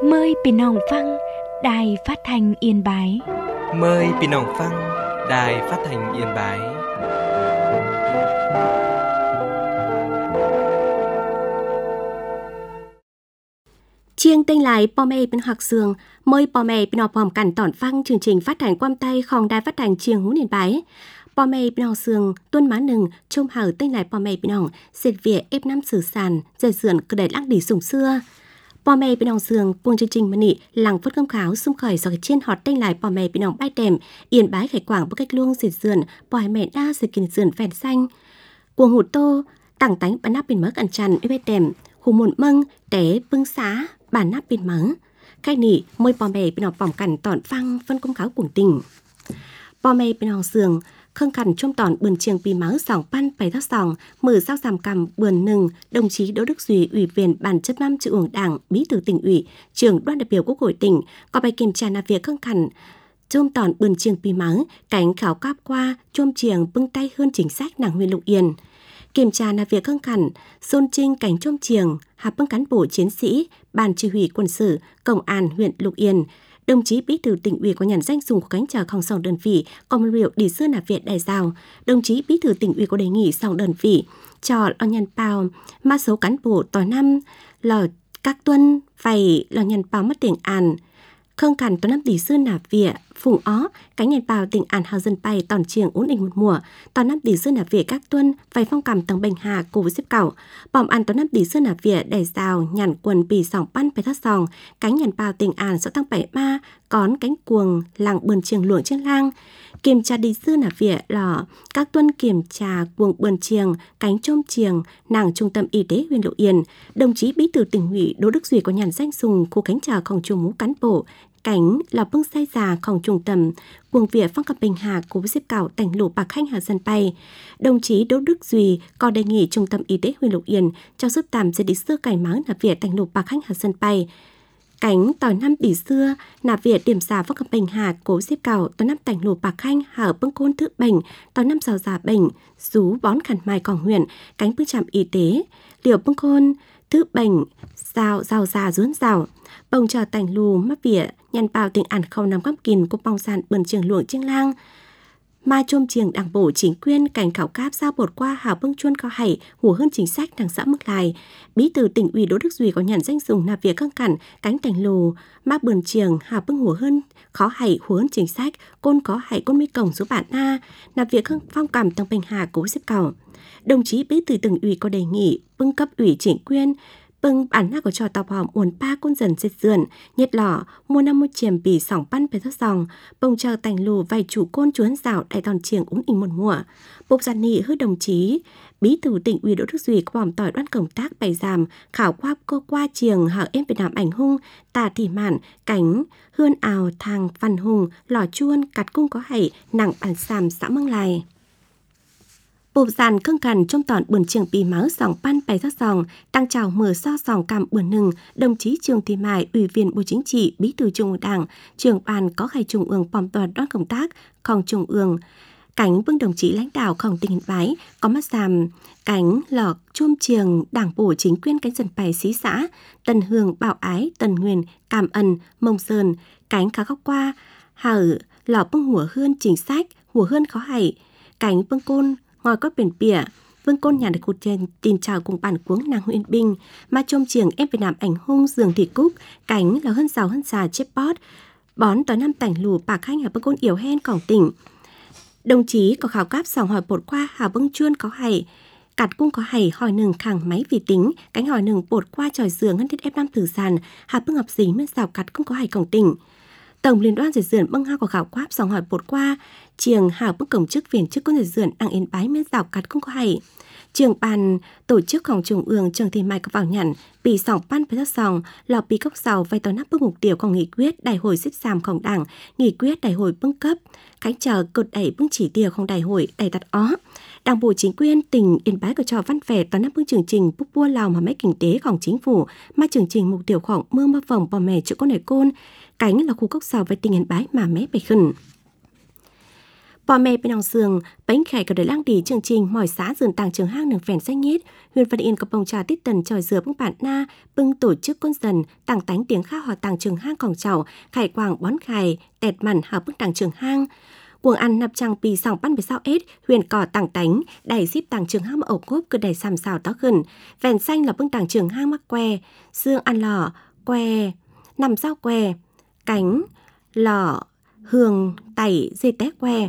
Mờiพี่น้องฟังđài phát thanh Yên Bái. Mời พี่น้องฟัง Đài Phát thanh Yên Bái. Chiêng tên lại po mê bên học sường, mời po mê bên học hòm cảnh tỏn phăng chương trình phát thanh quam tayของđài phát thanh Chiêng Hú Yên Bái. Po mê bên học sường tuân má nừng trông hở tên lại po mê bên học xịt vỉa ép năm sử sàn dây dườn cứ để lắc đỉ sùng xưa. Po mê bên học sường buông chương trình mani làng phất công kháo xung khởi do cái chiên hot tên lại po mê bên học bãi đệm Yên Bái khải quảng bức cách luông xịt dườn po hai mẹ đa xịt kìn dườn phèn xanh. Cuồng hụt tô tảng tánh bắn nắp bên mớ ăn chăn bãi đệm hù muộn mâng té bưng xá bản nắp bên mớ cái nỉ môi po mê bên học vòng cảnh tỏn phăng phân công kháo cuồng tình. Po mê bên học sường khâng khẩn trong tòn bườn chiêng pì máu sòng pan bày thác sòng mở sao giảm cầm bườn nừng đồng chí Đỗ Đức Duy ủy viên ban chấp năm Trung ương Đảng, bí thư tỉnh ủy, trưởng đoàn đại biểu Quốc hội tỉnh có bài kiểm tra làm việc khâng khẩn trong tòn bườn chiêng pì máu cánh khảo cáp qua chôm chiêng bưng tay hơn chính sách nàng huyện Lục Yên kiểm tra làm việc khâng khẩn xôn trinh cảnh chôm chiêng hạp bưng cán bộ chiến sĩ ban chỉ huy quân sự công an huyện Lục Yên. Đồng chí bí thư tỉnh ủy có nhận danh dùng của cánh chờ không sòng đơn vị có một liệu đi xưa nạp viện đại giao. Đồng chí bí thư tỉnh ủy có đề nghị sòng đơn vị cho lo nhân bào mà số cán bộ tòa năm lò các tuân phải lo nhân bào mất tiền an khâng khẩn tòa năm đi xưa nạp viện phùng ó cánh nhân bào tỉnh an hào dân bay tòn chiêng ổn định một mùa tòa năm đi xưa nạp viện các tuân phải phong cảm tầng bình hà cùng với xếp cẩu bỏm an tòa năm đi xưa nạp viện đại giao nhàn quần bì sòng pan phải thắt sòng cánh nhân bào tỉnh an sẽ tăng 7 ma cón cánh cuồng làng bườn chiêng luồng trên lang kiểm tra đi xưa nạp viện lò các tuân kiểm tra cuồng bườn chiêng cánh chôm chiêng nàng trung tâm y tế huyện Lục Yên. Đồng chí bí thư tỉnh ủy Đỗ Đức Duy có nhận danh dùng khu cánh chờ không trùng mũ cán bộ cánh lò bưng say già không trung tâm cuồng viện phong cặp bình hà của xếp cảo tỉnh lũ bạc khanh hà dân bay. Đồng chí Đỗ Đức Duy có đề nghị trung tâm y tế huyện Lục Yên cho giúp tạm sẽ đi xưa cải máu nạp viện tỉnh lũ bạc khanh hà dân bay cánh tỏi năm tỷ xưa nạp viện điểm giả phong cặp bình hà cố xếp cảo tỏi năm tỉnh lũ bạc khanh hở bưng côn thứ bệnh tỏi năm giàu già bệnh rú bón khẩn mai còn huyện cánh bưng trạm y tế liều bưng côn thứ bệnh giàu già rốn rào bông chờ tành lù mắc vỉa nhằn bào tỉnh ảnh không nằm góc kìn của bong sàn bườn trường luồng chiêng lang ma chôm chiêng đảng bộ chính quyền cảnh khảo cáp giao bột qua hào bưng chuôn có hảy hùa hơn chính sách đảng xã mức lại. Bí thư tỉnh ủy Đỗ Đức Duy có nhận danh dùng nạp việc căng cẳng cánh tành lù ma bườn chiêng hào bưng hùa hơn khó hảy hùa hơn chính sách côn có hảy côn mi cổng số bạn na nạp việc phong cảm tầng bình hà cố xếp cầu. Đồng chí bí thư tỉnh ủy có đề nghị bưng cấp ủy chính quyền bưng bản na của trò tàu hòm uốn ba côn dần xịt dườn nhiệt lỏ mua năm mươi chiềm bì sòng pan về thất dòng bông chờ tành lù vài chủ côn chuốn rào đại toàn chiềng uốn ỉnh một mùa bộc giàn nị hứa đồng chí bí thư tỉnh ủy Đỗ Đức Duy có bỏm tỏi đoan công tác bày giảm khảo qua cơ qua chiềng hở em Việt Nam ảnh hung tà thị mạn cánh hươn ào thang văn hùng lò chuôn cắt cung có hảy nặng bản sàm xã Mương Lài. Bộp dàn khâng khẩn trong tòn bườn chiêng pì máu sòng pan bày thác sòng tăng trào mở so sòng cam bườn nừng đồng chí Trương Thị Mai ủy viên Bộ Chính trị bí thư Trung ương Đảng trưởng ban có khai Trung ương bỏm toàn đoan công tác khòng Trung ương cánh vương đồng chí lãnh đạo khòng tỉnh Yên Bái có mắt giảm cánh lò chôm chiêng đảng bộ chính quyền cánh dân bày xí xã Tân Hương Bảo Ái Tân Nguyên Cam Ân Mông Sơn cánh khá góc qua hở lò bưng hùa hơn chính sách hùa hơn khó hảy cánh bưng côn ngồi có biển bìa vương côn nhà được cụt trên tin chào cùng bản cuống nàng huyện Bình mà trông chiêng em Việt Nam ảnh hung giường thị cúc cánh là hơn giàu hơn già chép bót bón tới năm tảnh lù bạc khanh ở bưng côn yểu hen cổng tỉnh. Đồng chí có khảo cáp sòng hỏi bột qua hào bưng chuôn có hảy cắt cung có hảy hỏi nừng khẳng máy vì tính cánh hỏi nừng bột qua tròi giường ngân thiết ép năm tử sàn hào bưng học dính men rào cắt cung có hảy cổng tỉnh. Tổng liên đoàn dệt dườn bưng hao của khảo quáp sòng hỏi bột qua chiêng hào bưng cổng chức viên chức con dệt dườn đang Yên Bái men rào cắt cung có hảy trường ban tổ chứcของTrung ương Trương Thị Mai có vào nhận bị sòng pan với thất sòng lò bị cốc sầu vay tòa nắp bưng mục tiêu của nghị quyết đại hội xếp giảmของđảng nghị quyết đại hội bưng cấp cánh chờ cột đẩy bưng chỉ tiêu không đại hội đầy đặt ó đảng bộ chính quyền tỉnh Yên Bái có cho văn vẻ tòa nắp bưng chương trình bút bua lào mà mấy kinh tếของchính phủ mà chương trình mục tiêuของmưa mơ vòng bò mè chỗ con này côn cánh là khu cốc sầu với tỉnh Yên Bái mà mé bày khẩn. Bò mẹ bên ông sườn, bánh khải có đời lang đi chương trình mỏi xã dường tàng trường hang nâng phèn xanh nhết. Huyện Văn Yên có bông trà tít tần tròi dừa bưng bản na, bưng tổ chức con dần, tàng tánh tiếng khá hòa tàng trường hang còng chảo, khải quảng bón khải, tẹt mặn hào bưng tàng trường hang. Cuồng ăn nạp trăng pì sòng pan với sao ết, huyền cỏ tàng tánh, đẩy ship tàng trường hang mà ổ cốp cứ đẩy xàm xào tó khẩn. Phèn xanh là bưng tàng trường hang mắc que, xương ăn lò, que, nằm sao que, cánh, lò, hương, tẩy, dê té que.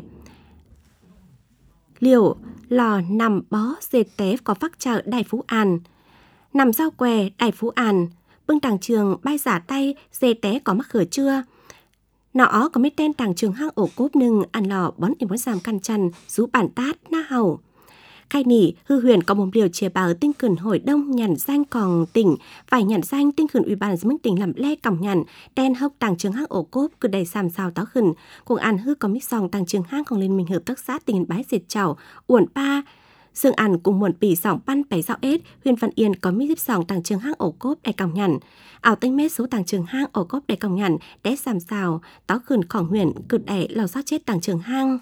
Liều, lò nằm bó dê té có phát chợ Đại Phú An. Nằm sao que Đại Phú An, bưng tàng trường bay giả tay, dê té có mắc khở chưa. Nó có mấy tên tàng trường hang ổ cốp nưng ăn lò bón im bón giảm căn chăn, rú bản tát, na hầu. Khai nỉ, hư huyền có một liều chia bảo tinh khẩn hội đông nhằn danh còn tỉnh, phải nhằn danh tinh khẩn ủy ban dân tỉnh làm le còng nhằn, đen hốc tàng trường hang ổ cốp cứ đầy xàm xào táo khẩn. Cùng ăn hư có mít sòng tàng trường hang còn lên mình hợp tác xã tỉnh bái diệt chảo, uổng ba. Dương ăn cùng muộn pỉ sòng pan bày dạo ết, huyện Văn Yên có mít sòng tàng trường hang ổ cốp đầy còng nhằn. Ảo tinh mét số tàng trường hang ổ cốp đầy còng nhằn, đé xàm xào, táo khẩn khỏng huyện, cực đẻ lò sát chết tàng trường hang.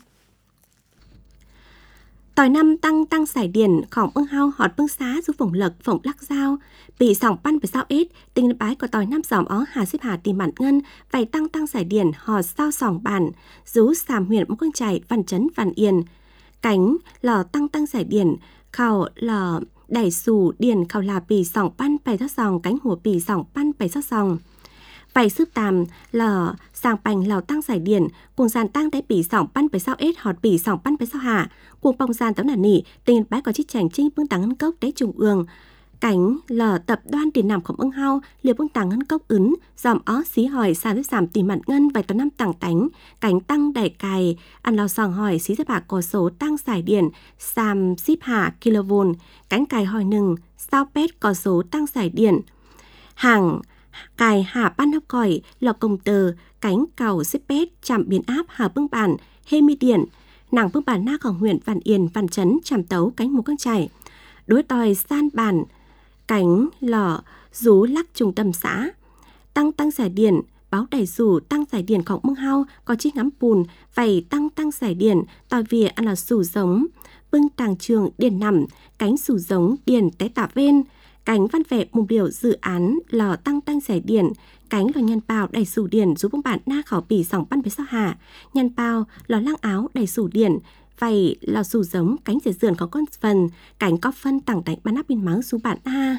Tỏi năm tăng giải điển khỏng ưng hao họt bưng xá giúp phổng lật phổng lắc dao bị sòng pan với sao ết tình bái của tỏi năm giòm ó hà xếp hà tìm bản ngân phải tăng giải điển họt sao sòng bản rú sàm huyện một con chảy văn chấn văn yên cánh lò tăng giải điển khảo lò đẩy xù điển khảo là bị sòng pan bày sát sòng cánh hùa bị sòng pan bày sát sòng vậy sức tàm lò sang bành lò tăng giải điển cùng dàn tăng để bị sòng pan với sao ết họt bị sòng pan với sao hạ cuồng bông gian tấm nà nỉ tình bái có chích chành trinh bưng tàng ngân cốc đế trùng ương cánh lò tập đoan tiền nằm khổng ưng hao liều bưng tàng ngân cốc ứng dòm ó xí hỏi xa với giảm tìm mặn ngân vài tòa năm tàng tánh cánh tăng đẩy cài ăn lò sòng hỏi xí giáp bạc có số tăng giải điển xàm ship hạ kV cánh cài hỏi nừng sao pet có số tăng giải điển hàng cài hạ ban hấp còi lò công tờ cánh cầu ship pet chạm biến áp hà bưng bản hemi điện nàng bưng bản naของhuyện Văn Yên Văn Chấn chạm tấu cánh một con chảy đối tòi san bản cánh lò rú lắc trung tâm xã tăng giải điển báo đẩy rủ tăng giải điểnของmưng hao có chiếc ngắm bùn vầy tăng giải điển tòi vỉa ăn là sủ giống bưng tàng trường điển nằm cánh sủ giống điển té tả ven cánh văn vệ mục biểu dự án lò tăng giải điển cánh lò nhân bao đầy sủ điển giúp bông bản na khảo bỉ sòng pan với sao hạ nhân bao lò lăng áo đầy sủ điển vậy lò sủ giống cánh rể dườn có con phần cánh có phân tặng đánh bán áp bên mắng giúp bản na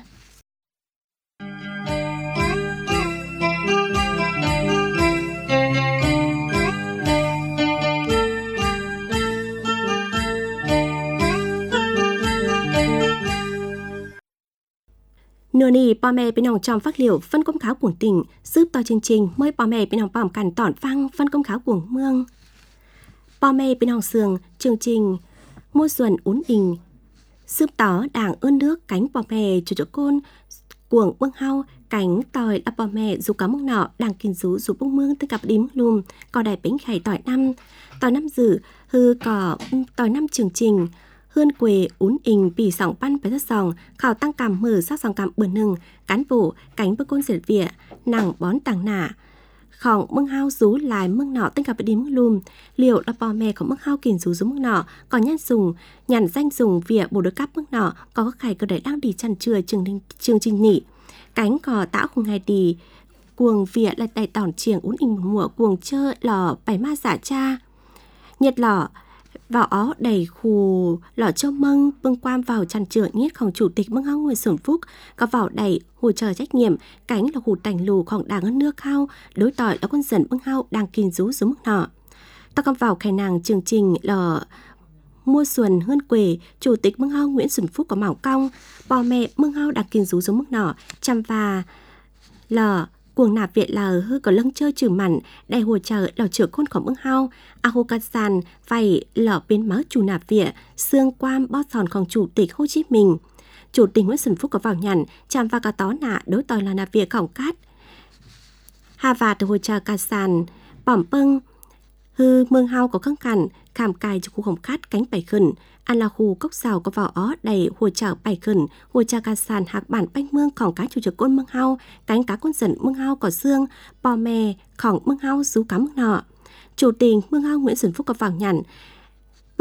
nửa nì bò mẹ bên ông trong phát liệu phân công kháo cuồng tỉnh giúp to chương trình mới bò mẹ bên ông bòm cằn tỏn phăng phân công kháo cuồng mương bò mẹ bên ông sườn chương trình mua xuân uốn đình giúp tỏ đảng ơn nước cánh bò mẹ chủ chỗ côn cuồng bưng hao cánh tỏi là bò mẹ dù có mông nọ đang kinh rú dù bông mương tới gặp đím lùm có đại bánh khải tỏi năm dự hư cỏ tỏi năm chương trình hươn quề uốn ình bì sòng pan với rất sòng khảo tăng cảm mở sát sòng cảm bữa nừng cán vụ cánh bơ côn diệt vỉa nàng bón tàng nả khỏng mưng hao rú lại mưng nọ tên gặp đi mưng lùm liệu là bò mẹ của mưng hao kìm rú mưng nọ có nhàn danh dùng vỉa bồ đối cắp mưng nọ có khải cơ đẩy đang đi chăn chừa chương trình nỉ cánh cò tảo khung hai đi cuồng vỉa lại tay tỏn chiềng uốn ình một mùa cuồng chơ lò bảy ma giả cha nhiệt lò vào ó đầy khù lọ châu mâng bưng quam vào chăn chữa nhiếtของchủ tịch mưng hao Nguyễn Xuân Phúc có vào đầy hỗ trợ trách nhiệm cánh là hù tành lùของđảng ân nước hao đối tỏi là con dần mưng hao đang kinh rú xuống mức nọ ta còn vào khai nàng chương trình lò mua xuân hươn quề chủ tịch mưng hao Nguyễn Xuân Phúc có mỏng cong bò mẹ mưng hao đang kinh rú xuống mức nọ chăm và lò cuồng nạp viện là hư có lưng chơi trừ mặn đại hồ trợ lò chữa conของmưng hao Aho Kasan phải lò bên máu chủ nạp viện xương quam bó sònของchủ tịch Hồ Chí Minh chủ tịch Nguyễn Xuân Phúc có vào nhằn chạm và cả tó nạ đối tòi là nạp viện khổng cát hà và từ hồ trợ Kasan bỏm pưng hư mương hao có khăng khẳng khảm cài cho khu khổng cát cánh bảy khẩn ăn là khu cốc xào có vào ó đầy hồ trợ bảy khẩn hồ trợ Kasan hạc bản bánh mươngของcá chủ trực côn mương hao cánh cá con dần mương hao có xương bò mèของmương hao rú cá mương nọ chủ tịch mương hao Nguyễn Xuân Phúc có vào nhằn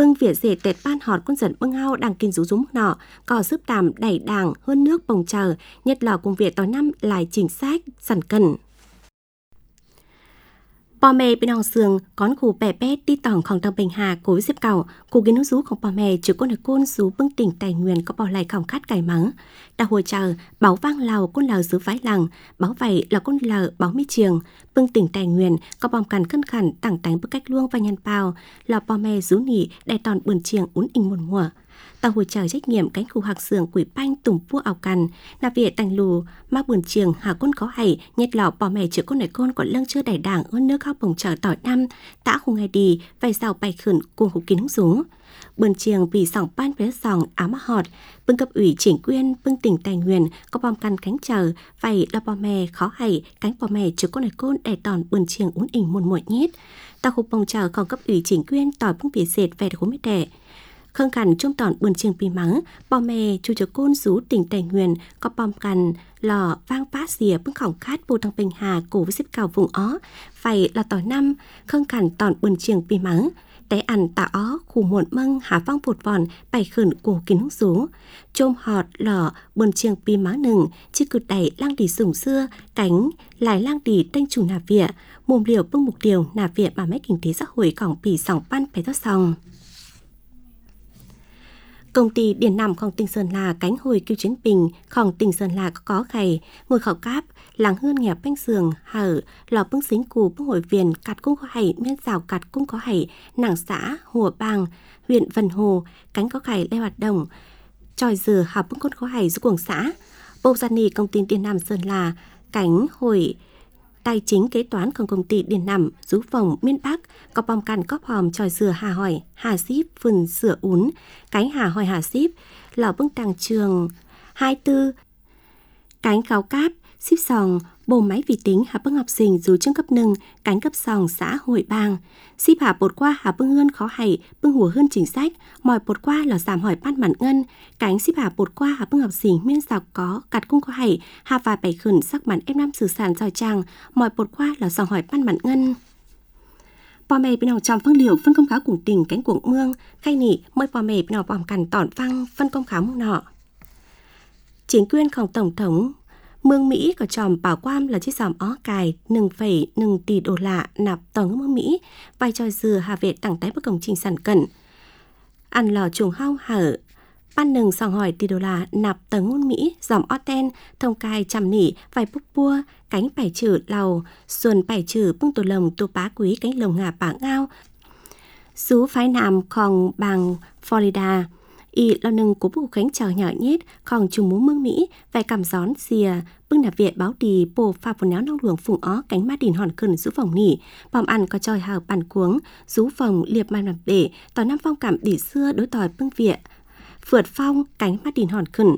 bưng vỉa dệt tết ban họt con giận bưng hao đang kinh rú rúm nọ, có giúp tạm đẩy đảng hơn nước bồng chờ, nhất là công việc tối năm lại chính sách sẵn cần. Bò mẹ bên hòn sườn, con khu bè bét đi tỏngของtầng bình hà cối xếp cầu, khu kiến rúของbò mẹ chữ con là côn rú bưng tỉnh tài nguyên có bò lại khổng khát cải mắng. Đã hồi chờ, báo vang lào con lờ giữ vái lằng, báo vậy là con lờ báo mi trường, bưng tỉnh tài nguyên có bòm cằn cân khẩn tảng tánh bức cách luông và nhân bào, là bò mẹ rú nỉ đại toàn bươn chiềng uốn in một mùa. Tàu hồi chờ trách nhiệm cánh khu hạc sườn quỷ banh tùng vua ảo cằn, là việc tành lù, mà bươn chiềng hà con có hay, nhất lọ bò mẹ chữ con này con còn lâng chưa đẩy đảng ơn nước khóc bồng chờ tỏi năm, tã không ngày đi, vài sao bày khẩn cùng hụt kín rú. Bươn chiềng vì sòng ban với sòng áo mà họt, bưng cấp ủy chỉnh quyên, bưng tỉnh tài nguyên, có bom căn cánh chờ, vậy là bò mẹ khó hay, cánh bò mẹ chữ con này con đẩy tòn bươn chiềng uốn ỉnh một muội nhít. Tàu hụt bồng chờ còn cấp ủy chỉnh quyên tỏi bưng vỉa dệt về khối mít đẻ. Khương cằn trong tòn bươn chiêng pi mắng, bò mè chú cho côn rú tỉnh tài nguyên, có bom cằn lò vang phát xìa bưng khổng khát bù thằng bình hà cổ với xếp cào vùng ó, phải là tỏi năm, khương cằn tòn bươn chiêng pi mắng, té ăn tạ ó khu muộn mâng hà vang vụt vòn bày khẩn cổ kín hút rú, chôm họt lò bươn chiêng pi mắng nừng, chỉ cực đẩy lang đi sủng xưa, cánh lại lang đi tênh chủ nà vỉa, mồm liều bưng mục điều nà vỉa mà mấy kinh tế xã hội cổng pì sòng pan phải thoát sòng. Công ty điện nằmของtỉnh Sơn La cánh hồi cứu chiến bìnhของtỉnh Sơn La có khẩy ngồi khảo cáp làng hươn nghèo bánh giường hở lò bưng xính cù bưng hội viền cạt cung có hảy miên rào cạt cung có hảy nàng xã Hùa Bang huyện Vân Hồ cánh có khẩy lê hoạt động tròi dừa học bưng con có hảy giữa cuồng xã bộ gia nì công ty điện nằm Sơn La cánh hồi tài chính kế toánของcông ty điện nằm rú phòng miền Bắc có bom cằn cóp hòm tròi dừa hà hỏi hà ship phun sửa ún cánh hà hỏi hà ship lò bưng tàng trường 24 cánh kháo cáp ship sòng bộ máy vi tính hà bưng học sinh dù chương cấp nâng cánh cấp sòng xã Hội Bang ship hà bột qua hà bưng hươn khó hảy bưng hùa hươn chính sách mỏi bột qua là giảm hỏi ban mặn ngân cánh ship hà bột qua hà bưng học sinh miên dọc có cặt cung có hảy hà vài bảy khẩn sắc mặn em năm sử sản giỏi trang mỏi bột qua là dòng hỏi ban mặn ngân. Bò mè bên trong phân liệu phân công khá cùng tỉnh cánh cuồng mương khay nỉ mới bò mè bên bòm cằn tỏn phăng phân công khá mông nọ. Chính quyềnของtổng thống Mương Mỹ có tròm bảo quam là chiếc dòm ó cài 1,1 tỷ đô la nạp tổng mương Mỹ vai trò dừa hà vệ tặng tái bất công trình sản cẩn. Ăn lò chuồng hao hở ban nừng sòng hỏi tỷ đô la nạp tầng ngôn Mỹ dòm ó ten thông cài chằm nỉ vài búc bua cánh bảy chữ lầu xuân bảy chữ bưng tổ lồng tô bá quý cánh lồng ngà bả ngao xú phái namของbang Florida y lo nâng của bức khánh chờ nhỏ nhétของtrùng mú mương Mỹ vài cảm gión xìa bưng nạp viện báo đi bồ pha phun áo nông luồng phùng ó cánh má đìn hòn cẩn rú phòng nỉ bòm ăn có tròi hào bàn cuống rú phòng liệp mai nằm bể tỏ năm phong cảm đỉ xưa đối tỏi bưng viện phượt phong cánh má đìn hòn cẩn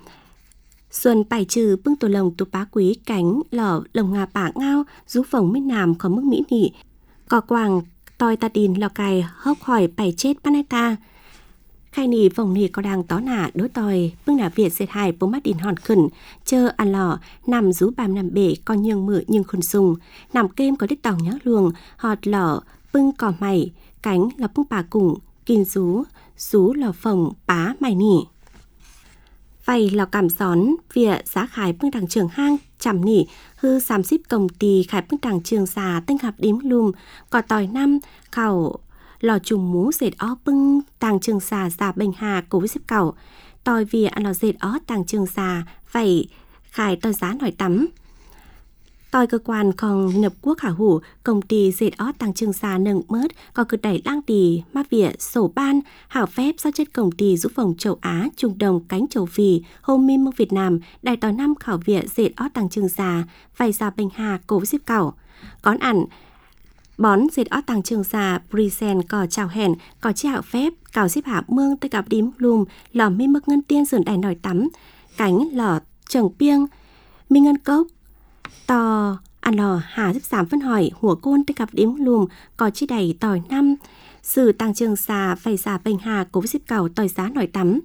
xuân bài trừ bưng tổ lồng tụ bá quý cánh lò lồng ngà bả ngao rú phòng miền nam của mức Mỹ nỉ cò quàng tòi ta đìn lò cài hốc hỏi bài chết paneta khai nỉ phòng nỉ có đang tó nả đối tòi bưng nả việt dệt hài bố mắt đìn hòn khẩn chơ ăn lò nằm rú bàm nằm bể con nhường mự nhưng khẩn sùng nằm kêm có đích tàu nhớ luồng họt lò bưng cỏ mày cánh là bưng bà cùng kinh rú lò phòng bá mày nỉ vậy là cảm gión vỉa giá khải bưng đằng trường hang chằm nỉ hư xàm xíp công ty khải bưng đằng trường già tinh hạp đím lùm có tỏi năm khảo lò trùng mú dệt ó bưng tàng trường già già bình hà cố với xếp cầu tỏi vỉa ăn lò dệt ó tàng trường già vậy khải tỏi giá nổi tắm tỏi cơ quan còn nhập quốc khả hủ công ty dệt ó tàng trường già nâng mớt có cực đẩy lang tì má vỉa sổ ban hảo phép do chết công ty giúp phòng châu Á Trung Đông cánh châu Phi hôm minh mương Việt Nam đại tỏi năm khảo vỉa dệt ó tàng trường già vài già bình hà cố với xếp cầu con ẩn bón dệt ó tàng trường già present có chào hẹn có chi hảo phép cào xếp hạ mương tới gặp đím lùm lò mi mực ngân tiên sườn đài nổi tắm cánh lò trồng piêng mi ngân cốc to ăn lò hà giúp giảm phân hỏi hùa côn tới gặp đếm lùm có chi đầy tỏi năm sử tàng trường xà phải xà bình hà cố xếp cầu tỏi giá nổi tắm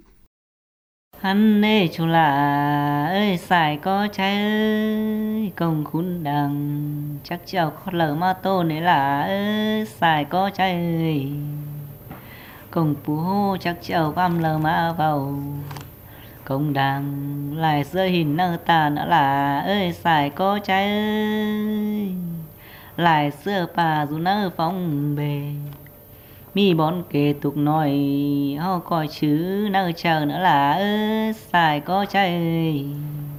hắn ê chú là ơi xài có trái ơi công khún đằng chắc chào khó lỡ mà tô này là ơi xài có trái ơi công phú hô chắc chào băm lờ má vào công đàng lại xưa hình nơ tà nữa là ơi xài có trái ơi lại xưa bà dù nơ phong bề mi bón kề tục nói ho coi chứ nơ chờ nữa là ơi xài có trái ơi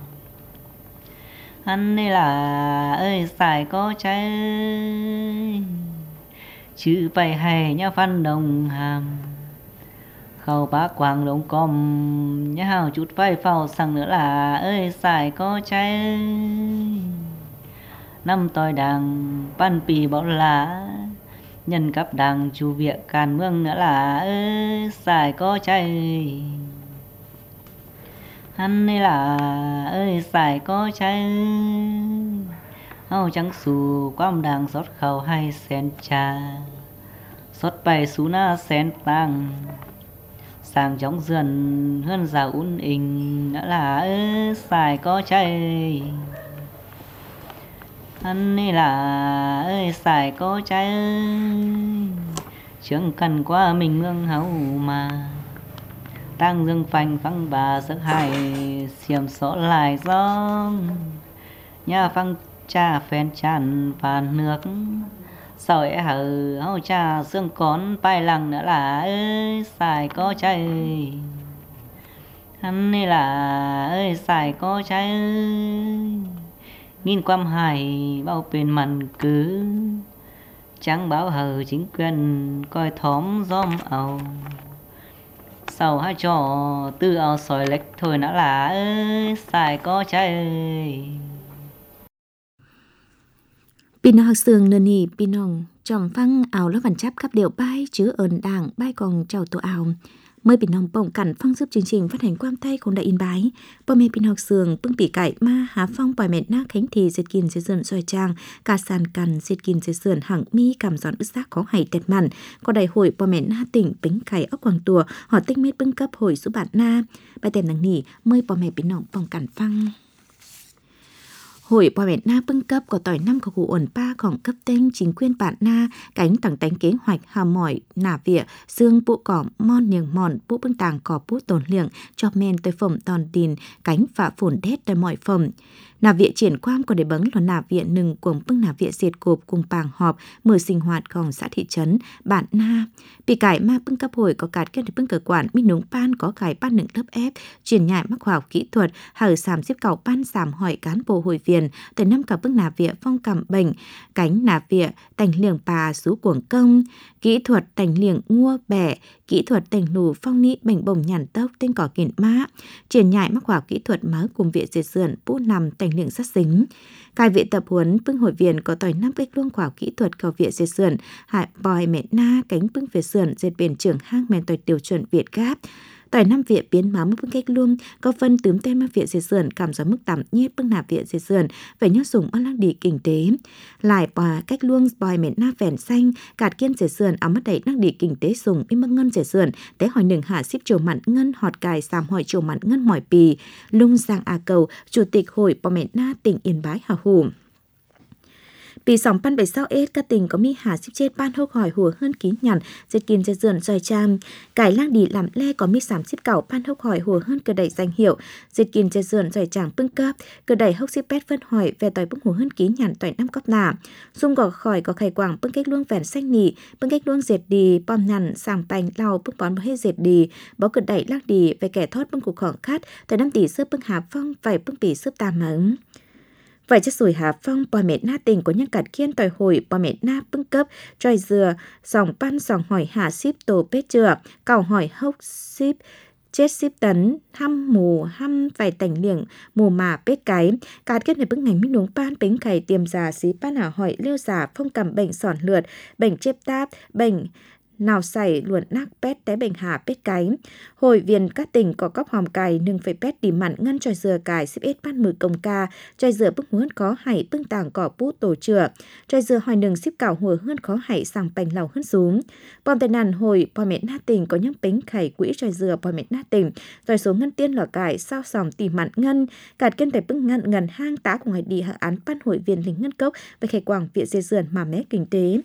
anh đây là ơi xài có trái ơi chữ bày hay nhá văn đồng hàm khâu bác quàng lông com nhá hào chút vai phao sang nữa là ơi xài có trái năm tôi đàng ban pì bảo lá nhân cấp đàng chủ việc càn mương nữa là ơi xài có trái hắn đây là ơi xài có trái hao trắng xù quam đàng xót khẩu hay sen trà xót bay xú na sen tăng sang trong dườn hơn già un ình đã là ơi xài có trái anh đây là ơi xài có trái trưởng cần qua mình mương hậu mà đang dương phanh phăng bà sức hai xiêm xó lại gió nhà phăng cha phen tràn phàn nước sau ấy hờ hậu cha xương con bay lằng nữa là ơi xài có trái hắn đây là ơi xài có trái nghìn quam hải bao bên mặn cứ trắng báo hờ chính quyền coi thóm gióm ầu sau hai trò tư áo sỏi lệch thôi nữa là ơi xài có trái Pinong sương nơ nì pinong chòm phăng áo lớp bản chắp khắp điệu bay chứa ơn đảng bay còn chào tổ áo mới pinong bổng cản phăng giúp chương trình phát hành quam tay không đã in bái bò mẹ pinong sương bưng bị cải ma há phong bòi mẹ na khánh thì diệt kín dưới sườn xoay trang cả sàn cằn diệt kín dưới sườn hằng mi cảm giòn ức giác có hay tẹt mặn có đại hội bò mẹ na tỉnh bính cải ốc quảng tùa họ tích mết bưng cấp hội số bạn na bài tên nắng nỉ mới bò mẹ pinong bổng cản phăng hội bò mẹ na bưng cấp có tỏi năm của cụ ổn paของcấp tên chính quyền bản na cánh tặng tánh kế hoạch hà mỏi nả vỉa xương bộ cỏ mon niềng mòn bộ bưng tàng cỏ bút tổn liệng cho men tới phẩm tòn đìn cánh phạ phồn đét tới mọi phẩm nà viện triển quam còn để bấng là nà viện nừng cuồng bưng nà viện diệt cộp cùng pàng họp mở sinh hoạt còn xã thị trấn bản na bị cải ma bưng cấp hội có cạt kết để bưng cơ quản minh nướng pan có cải ban nựng lớp ép truyền nhại mắc khoa học kỹ thuật hở sàm xếp cầu ban sàm hỏi cán bộ hội viên tới năm cả bưng nà viện phong cảm bệnh cánh nà viện tành liềng bà sú cuồng công kỹ thuật tành liềng ngua bẻ kỹ thuật tành lù phong nị bệnh bồng nhàn tốc tên cỏ kiện mã truyền nhại mắc khoa học kỹ thuật máu cùng viện diệt sườn bút nằm tành liềng sát dính cài viện tập huấn bưng hội viên có tỏi năm cách luông khoa học kỹ thuật cầu viện diệt sườn hại bòi mẹ na cánh bưng về sườn diệt biển trưởng hang men tỏi tiêu chuẩn Việt Gáp tỏi năm viện biến máu bưng cách luôn có phân tướm tên mà viện diệt sườn cảm gió mức tạm nhiệt bưng nạp viện diệt sườn phải nhớ dùng ăn lăng đi kinh tế lại bò cách luông bòi mẹ na vẻn xanh cạt kiên diệt sườn áo mắt đầy năng đi kinh tế dùng im bưng ngân diệt sườn tế hỏi nừng hạ ship chiều mặn ngân họt cài sàm hỏi chiều mặn ngân mỏi pì lung giang a cầu chủ tịch hội bò mẹ na tỉnh Yên Bái hà hủ Pì sòng pan 76S các tỉnh có mi hà ship chết ban hốc hỏi hùa hơn kín nhằn diệt kín diệt sườn xoài cham cải lang đi làm le có mi sàm ship cảo ban hốc hỏi hùa hơn cơ đẩy danh hiệu diệt kín diệt sườn xoài chàng bưng cấp cơ đẩy hốc ship pet phân hỏi về tỏi bưng hùa hơn kín nhằn tỏi năm cốc nà dung gò khỏi có khải quảng bưng cách luông vẻn xanh nỉ bưng cách luông diệt đi bom nằn sàng bành lau bưng bón hết diệt đi bó cơ đẩy lang đi về kẻ thoát bưng cục khỏng khát tỏi năm tỷ sướp bưng hà phong vài bưng tỷ sướp tà mớm vậy chất sủi hà phong bò mẹ na tình có nhân cạt kiên tỏi hồi bò mẹ na bưng cấp tròi dừa dòng pan dòng hỏi hà ship tổ bết chừa cào hỏi hốc ship chết ship tấn hăm mù hăm vài tành liệng mù mà bết cái cạt kết này bưng ngành minh đúng pan bính cày tiềm già xí pan hà hỏi liêu giả phong cầm bệnh sòn lượt bệnh chếp táp bệnh nào xảy luồn nác pét té bệnh hà pét cái hội viên các tỉnh có cóc hòm cài nừng phải pét đi mặn ngân tròi dừa cài xếp ít pan mừ công ca tròi dừa bức huấn có hảy bưng tàng cỏ bút tổ chừa tròi dừa hỏi nừng xếp cào hùa hơn khó hảy sàng bành lầu hơn xuống bom tên nàn hội bò mẹ na tỉnh có những bính khải quỹ tròi dừa bò mẹ na tỉnh rồi số ngân tiên lò cài sao sòng tỉ mặn ngân cạt kiên phải bưng ngân ngần hang tá của ngày đi hạ án pan hội viên lính ngân cốc về khải quảng viện dê dườn mà mé kinh tế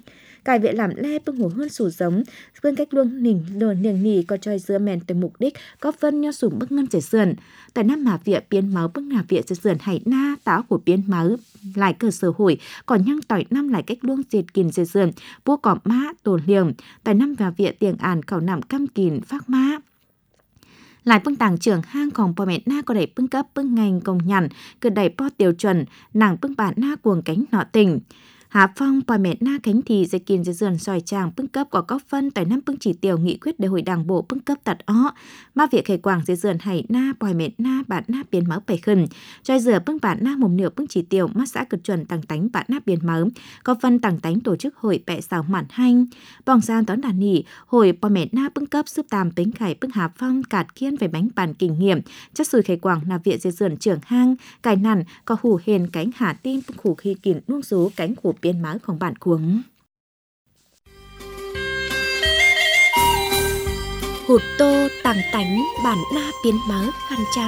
cải viện làm le bưng hồ hơn sủ giống vươn cách luông nỉnh niềng nỉ có tròi dưa mèn tới mục đích có phân nho sủng bức ngân trẻ sườn tại năm mà viện biến máu bức nhà viện trẻ sườn hải na táo của biến máu lại cơ sở hội còn nhăng tỏi năm lại cách luông diệt kìn trẻ sườn vua cỏ má tổ liềm tại năm và viện tiền àn khẩu nằm cam kìn phát má lại bưng tàng trưởng hang còn bò mẹ na có đẩy bưng cấp bưng ngành công nhằn cứ đẩy po tiêu chuẩn nàng bưng bản na cuồng cánh nọ tình Hà Phong bò mẹ na cánh thì dây kiên dây dườn sòi tràng bưng cấp có góc phân tại năm bưng chỉ tiêu nghị quyết đại hội đảng bộ bưng cấp tật ó ma việc khởi quảng dây dườn hải na bò mẹ na bản na biến máu bảy khẩn trôi rửa bưng bản na mồm nửa bưng chỉ tiêu mắt xã cực chuẩn tàng tánh bản na biến máu có phân tàng tánh tổ chức hội bẹ xào mạn hanh bòng gian đón đàn nỉ hội bò mẹ na bưng cấp giúp tam tính khải bưng Hà Phong cạt kiên về bánh bàn kinh nghiệm chắc sùi khởi quảng là viện dây dườn trưởng hang cài nằn có hủ hền cánh hà tin bưng khủ khi kìn nuông rú cánh của biên máuของbản cuống hụt tô tàng tánh bản na biến máu khăn chăn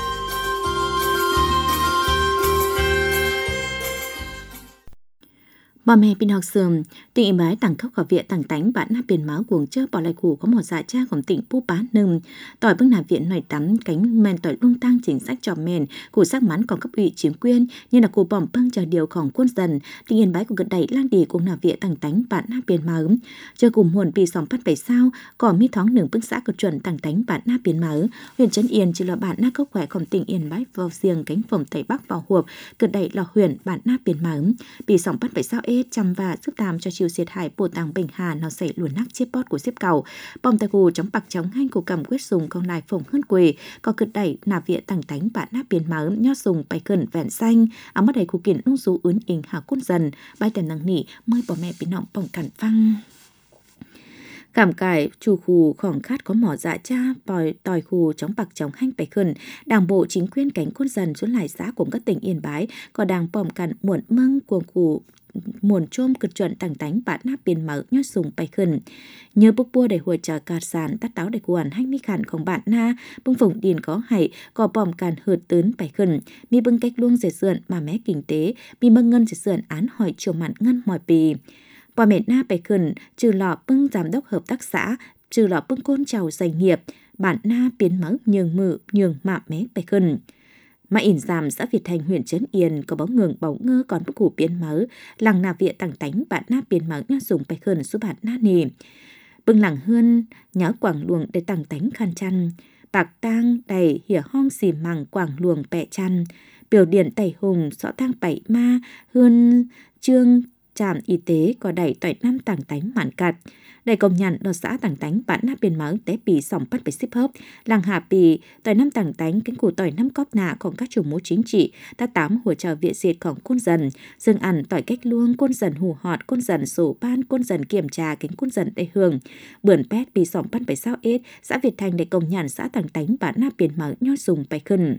Bà mẹ bên học sườn, tỉnh Yên Bái tặng khóc khảo viện tặng tánh bản na biển máu cuồng chơ bỏ lại củ có một dạ chaของtỉnh Pú Bá Nừng. Tỏi bưng nà viện nổi tắm cánh men tỏi lung tăng chính sách cho mền, củ sắc mắn còn cấp ủy chiếm quyên, như là củ bỏng bưng chờ điềuของquân dần. Tỉnh Yên Bái cũng gần đẩy lan đi cùng nà viện tặng tánh bản na biển máu. Chờ cùng huồn bị sòng bắt bảy sao, có mi thoáng nường bưng xã cực chuẩn tặng tánh bản na biển máu. Huyện Trấn Yên chỉ là bản na cốc khỏeของtỉnh Yên Bái vào riêng cánh phòng Tây Bắc vào hộp, gần đẩy là huyện bản na biển máu. Bị sòng bắt bảy sao chăm và giúp tam cho chiều xiết hải bộ tàng Bình Hà nó xảy luồn nắc chiếc bót của xếp cầu bom tay cù chống bạc chống hanh của cầm quyết dùng con lại phồng hơn quê có cực đẩy nà viện tàng tánh bản nắp biến máu nhót dùng bài cẩn vẹn xanh áo mất đầy cụ kiện nung rú ướn ỉnh hào côn dần bài tần năng nỉ mới bỏ mẹ biến nọng bỏng cản phăng cảm cải chủ khu khỏng khát có mỏ dạ cha tòi khu chống bạc chống hanh bài khẩn đảng bộ chính quyền cánh côn dần xuống lại xã của các tỉnh Yên Bái có đảng bỏng cản muộn măng cuồng khu muộn trôm cực chuẩn tàng tánh bản nắp biến máu nhót dùng bài khẩn nhớ bốc bua để hồi trả cạt sàn tắt táo để quản hanh mi khảnของbạn na bưng phồng điền có hãy có bỏng càn hợt tớn bài khẩn mi bưng cách luông dệt sườn mà mé kinh tế mi mâng ngân dệt sườn án hỏi chiều mặn ngân mỏi bì bò mẹ na bài khẩn trừ lọ bưng giám đốc hợp tác xã trừ lọ bưng côn trào doanh nghiệp bản na biến máu nhường mạ mé bài khẩn mà ỉn giảm xã Việt Thành huyện Trấn Yên có bóng ngường bóng ngơ còn bức củ biến máu làng nà viện tàng tánh bạn na biến máu nhá dùng bài khẩn số bạn na nì bưng làng hươn nháo quảng luồng để tàng tánh khăn chăn bạc tang đầy hỉa hong xì màng quảng luồng bẹ chăn biểu điện tẩy hùng sọ tang bảy ma hươn trương trạm y tế có đẩy tỏi năm tàng tánh mạn cặt đầy công nhận đo xã tàng tánh bản na biến máu té bì sòng bắt phải ship hấp làng hạ bì tỏi năm tàng tánh cánh củ tỏi năm cóp nạของcác chủ mũ chính trị ta tám hỗ trợ viện diệtของcôn dần dương ăn tỏi cách luông côn dần hù họt côn dần sổ ban côn dần kiểm tra cánh côn dần đầy hưởng bưởi pét bì sòng bắt phải sao ết xã Việt Thành để công nhận xã tàng tánh bản na biến máu nhót dùng bài khẩn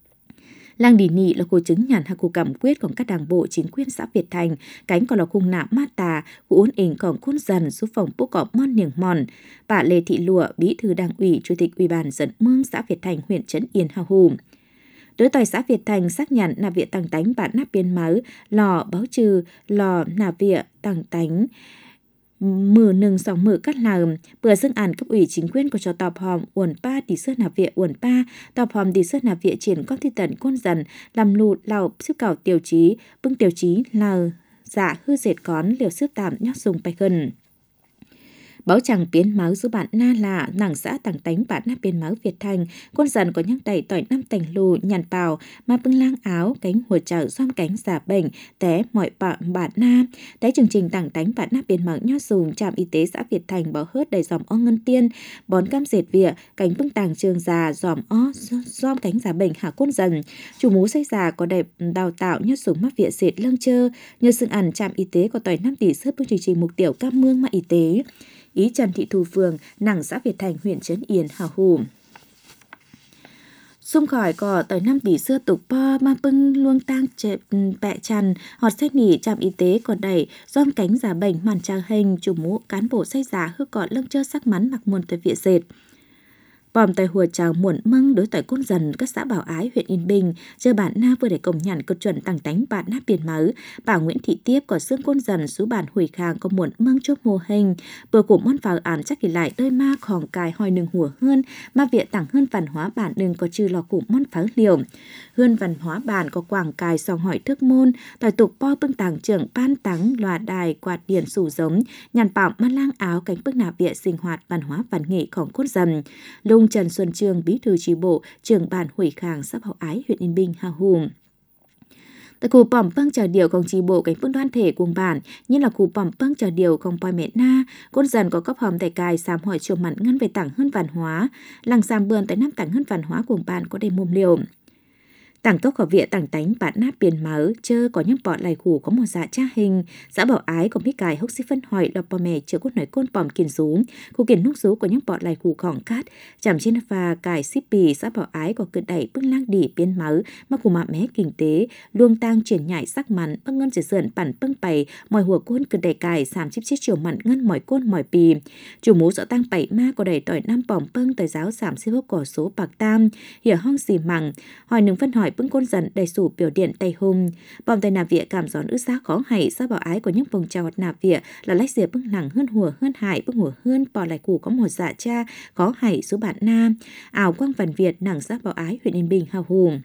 làng Đi Nị là khu chứng nhận hạ cụ cảm quyết của các đảng bộ chính quyền xã Việt Thành, cánh còn là khung nạm mát tà, cụ uốn ỉnhของcôn dần số phòng bốc cỏ mon niềng mòn. Bà Lê Thị Lụa, bí thư đảng ủy, chủ tịch ủy ban dẫn mương xã Việt Thành, huyện Trấn Yên hào hù. Đối tỏi xã Việt Thành xác nhận nà viện tàng tánh bản nắp biến máu, lò báo trừ, lò nà viện tàng tánh. Mử nừng sòng mử cắt làm bữa dương ảnh cấp ủy chính quyền của cho tọp hòm uẩn pa đi sơ nạp viện uẩn pa tọp hòm đi sơ nạp viện triển con thi tận côn dần làm lụt lào xếp cảo tiêu chí bưng tiêu chí là dạ hư dệt cón liều xếp tạm nhót dùng bài gần báo chẳng biến máu giữa bạn na là nàng xã tàng tánh bạn na biến máu Việt Thành con dần có nhắc đầy tỏi năm tành lù nhàn bào mà bưng lang áo cánh hùa trợ xóm cánh giả bệnh té mọi bạn na đấy chương trình tàng tánh bạn na biến máu nhót dùng trạm y tế xã Việt Thành bảo hớt đầy dòm o ngân tiên bón cam dệt vỉa cánh bưng tàng trường già dòm o xóm cánh giả bệnh hạ con dần chủ mú xây già có đẹp đào tạo nhót dùng mắc vỉa dệt lâng chơ nhờ sưng ăn trạm y tế có tỏi 5 tỷ sớt bưng chương trình mục tiêu cam mương mà y tế ý Trần Thị Thu Phương, nàng xã Việt Thành, huyện Trấn Yên, hào hù. Xung khỏi có tới 5 tỷ xưa tục po mà bưng luông tang bẹ chăn, họt sách nghỉ trạm y tế còn đẩy, dòm cánh giả bệnh màn trà hình, chủ mũ cán bộ xây giả hư cọ lưng chơ sắc mắn mặc muôn tới viện dệt. Bòm tại hùa chào muộn măng đối tại côn dần các xã Bảo Ái huyện Yên Bình chờ bản na vừa để công nhận cực chuẩn tăng tánh bản na biển máu. Bà Nguyễn Thị Tiếp có xương côn dần số bản hủy khang có muộn măng chốt mô hình vừa cũng món vào án chắc kỳ lại đôi ma khòng cài hoi nừng hùa hơn mà viện tặng hơn văn hóa bản đừng có trừ lò cụ món pháo liều hơn văn hóa bản có quảng cài song hỏi thức môn tại tục po bưng tàng trưởng ban tắng loa đài quạt điển sủ giống nhàn bảo ma lang áo cánh bức nạp viện sinh hoạt văn hóa văn nghệของcôn dần. Lung Trần Xuân Trường bí thư chi bộ trưởng bản hủy khang xã Bảo Ái huyện Yên Bình hào hùng. Tại khu bỏm băng trà điều công chi bộ cánh phương đoàn thể cùng bản như là khu bỏm băng trà điều công poi mẹ na côn dần có cấp hòm tại cài sám hỏi chiều mặn ngân về tảng hơn văn hóa làng sàm bươn tại năm tảng hơn văn hóa cùng bản có đầy mồm liều. Tảng tốc khảo viện tảng tánh bản nát biển máu chơ có những bọt lài khủ có một dạ cha hình xã Bảo Ái có biết cài hốc xí phân hỏi lọp bò mẹ chờ cốt nói côn bỏm kiền rú khu kiền núc rú có những bọt lài khủ khỏng cát chạm trên và cài xí bì xã Bảo Ái có cự đẩy bưng lang đỉ biến máu mà cụ mạ mé kinh tế luông tang chuyển nhảy sắc mắn bưng ngân chỉ sườn bản bưng bày mỏi hùa côn cự đẩy cài sàm chip chiết chiều mặn ngân mỏi côn mỏi bì chủ mũ sợ tăng bảy ma có đẩy tỏi năm bỏm bưng tỏi giáo sàm xí hốc cỏ số bạc tam hiểu hong xì mẳng hỏi nừng phân hỏi bưng côn dần đầy sủ biểu điện tay hùng bom tay nạp vía cảm gión ứ xác khó hay xã Bảo Ái có những vùng trào nạp vía là lách dìa bưng nặng hơn hùa hơn hại bưng hùa hơn bò lại củ có một dạ cha khó hay số bạn nam ảo quang văn Việt nặng xã Bảo Ái huyện Yên Bình hào hùng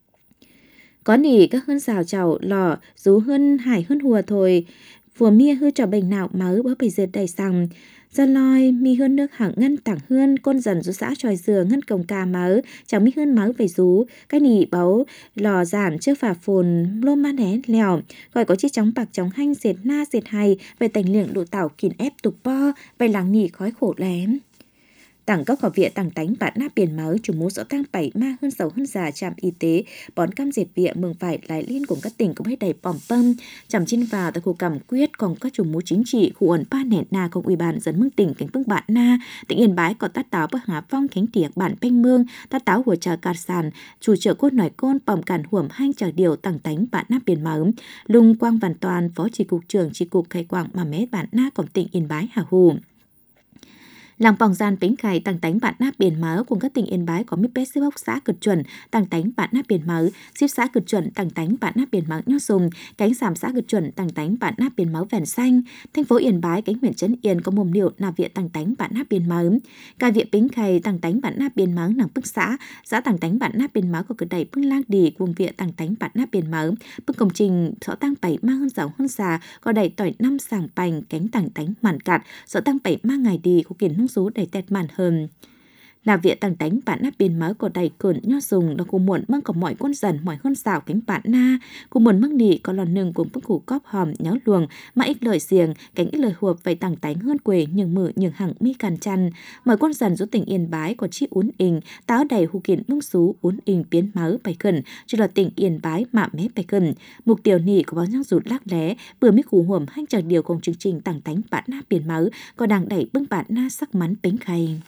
có nỉ các hơn xào chảo lò rú hơn hải hơn hùa thôi phùa mia hư trò bệnh nào máu bó bầy dệt đầy sòng Gia loi mi hơn nước hạng ngân tảng hơn côn dần rú xã tròi dừa ngân cồng cà máu chẳng mi hơn máu về rú cái nỉ báu lò giảm trước phà phồn lô ma né lèo gọi có chiếc chóng bạc chóng hanh dệt na dệt hay về tành liệng độ tảo kín ép tục po về làng nỉ khói khổ lém tảng các khảo viện tảng tánh bản nát biển máu chủ mũ rõ tăng bảy ma hơn giàu hơn già trạm y tế bón cam dệt viện mừng phải lại liên cùng các tỉnh cũng hết đầy bỏm pâm chằm trên vào tại khu cảm quyết còn các chủ mũ chính trị khu ẩn ba nẹt na công ủy ban dân mương tỉnh cánh phương bản na tỉnh Yên Bái có tát táo bắc hà phong khánh tiệc bản panh mương tát táo của trà cạt sàn chủ trợ cốt nổi côn bỏm cản huẩm hanh trà điều tảng tánh bản nát biển máu Lung Quang Văn Toàn phó chỉ cục trưởng chỉ cục khai quảng mà mé bản na của tỉnh Yên Bái hà hù làng Pòng Gian Bính Khải tăng tánh bản nát biển máu cùng các tỉnh Yên Bái có mít xếp hốc xã cực chuẩn tăng tánh bản nát biển máu xếp xã cực chuẩn tăng tánh bản nát biển máu nho sùng cánh sàm xã cực chuẩn tăng tánh bản nát biển máu vẻn xanh thành phố Yên Bái cánh huyện Trấn Yên có mồm liệu nạp viện tăng tánh bản nát biển máu cai viện Bính Khải tăng tánh bản nát biển máu nàng bức xã tăng tánh bản nát biển máu có cửa đẩy bưng lang đỉ vùng viện tăng tánh bản nát biển máu bưng công trình rõ tăng bảy ma hơn giàu hơn già có đẩy tỏi năm sàng bành cánh tăng tánh màn cạt rõ tăng bảy ma ngày đi của kiển số đầy tẹt màn hơn là viện tăng tánh bản nát biển máu có đầy cồn nho dùng là cùng muộn mang có mọi con dần mọi hơn xào cánh bản na cùng muộn mang đi có lò nừng cùng bức củ cóp hòm nháo luồng mà ít lời xiềng cánh ít lời hùa vậy tăng tánh hơn quê nhường mự nhường hẳn mi càn chăn mọi con dần giúp tỉnh Yên Bái có chi uốn ình táo đầy hù kiện mông xú uốn ình biến máu bài khẩn cho là tỉnh Yên Bái mạ mé bài khẩn mục tiêu nỉ của báo nhang rụt lác lé bữa mi củ huẩm hanh chờ điều cùng chương trình tăng tánh bản na biển máu có đang đẩy bưng bản na sắc mắn Bính Khải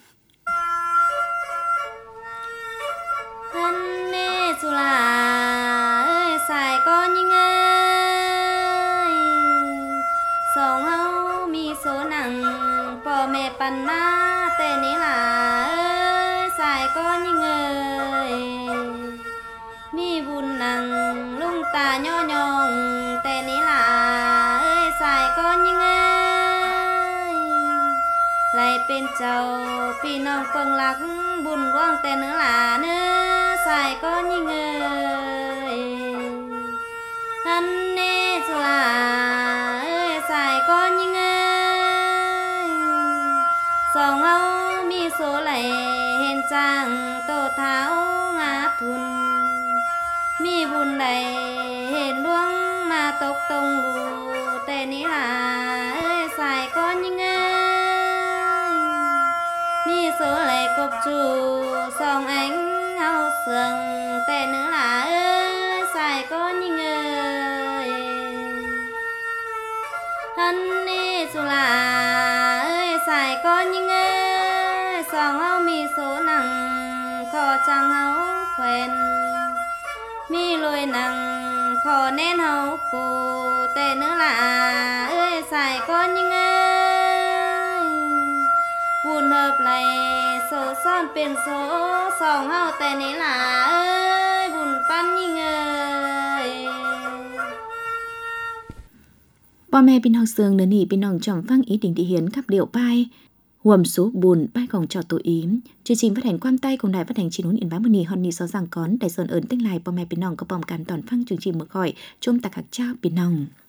dù là ơi xài có nhưng ơi sống hâu mi số nặng bỏ mẹ bàn ma tên ấy là ơi xài có nhưng ơi mi buồn nặng lung tà nho nhong tên ấy là ơi xài có nhưng ơi lại bên châu phi nông phương lạc buồn quang tên nữa là nữa xài có như người thân nê dù là xài có như người dòng âu mi số lại hên trang tổ tháo ngã thun mi buồn đầy hên luông mà tốc tông lù tên ý là xài có như người mi số lại cục chủ song ánh hao sương tên nữa là ơi xài có như người thân đi dù là ơi xài có như người song hao mi số nặng khó chẳng hao quen mi lôi nặng khó nên hao cụ tên nữa là ơi xài có như người buồn นเฮิบไหลโซซ่อนเป็นโซสองเฮาแต่นี่ล่ะเอ้ยบุญปั้นยิ่งเอ้ยพ่อแม่พี่น้องเสืองเนื้อนี่พี่น้องจอมฟังý định thể hiện khắp điệu bài huồm số buồn bàiของtrò tổ yếm chương trình phát hành quan tayของđài phát hành chín huấn yên bá mười nì hòn nì sáu giang cón đại sơn ơn tinh lạiพ่อแม่พี่น้องก็พร้อมกันตอนฟังchương trình mở khỏi chôm tạc hạt traoพี่น้อง